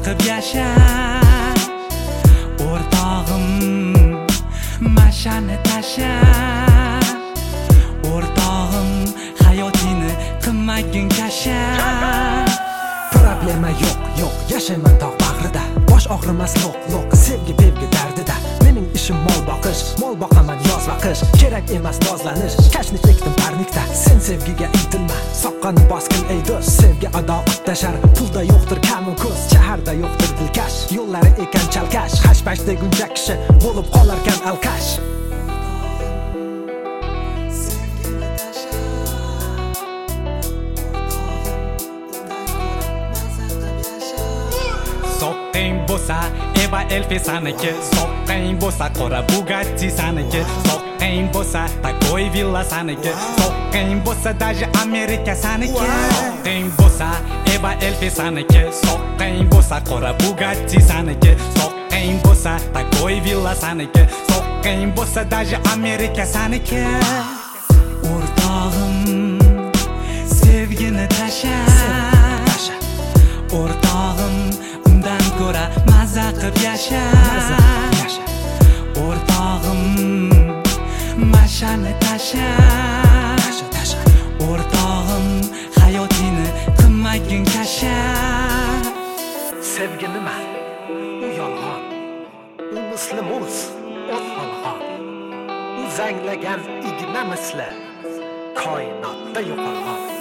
qilib yasha o'rtog'im mashani tasha o'rtog'im hayotingni qilmagin kasha Problema yo'q yashayman tog' bag'rida bosh og'rimas loq sevgi pevgi dardida mening ishim mol boqish mol boqaman yoz va qish kerak emas nozlanish kashnik ekdim parnikda sen sevgiga intilma soqqani bosqin ey do'st sevgi ado tashar pulda yo'qdir kamu ko'z shaharda yo'qdir dilkash yo'llari ekan chalkash hash-pash deguncha kishi bo'lib qolarkan alkash Soqqing bo'lsa Eva Elfi saniki Soqqing bo'lsa qora Bugatti saniki Soqqing bo'lsa Takoy villa saniki Soqqing bo'lsa даже Amerika saniki Soqqing bo'lsa Eva Elfi saniki Soqqing bo'lsa qora Bugatti saniki Soqqing bo'lsa Takoy villa saniki Soqqing bo'lsa даже Amerika saniki O'rtog'im sevgini tasha o'rtog'im undan ko'ra maza qilib yasha o'rtog'im mashani tasha o'rtog'im hayotingni qilmagin kasha sevgi nima u yolg'on u misli muz o't olg'on u zanglagan igna misli koinotda yo'qolg'on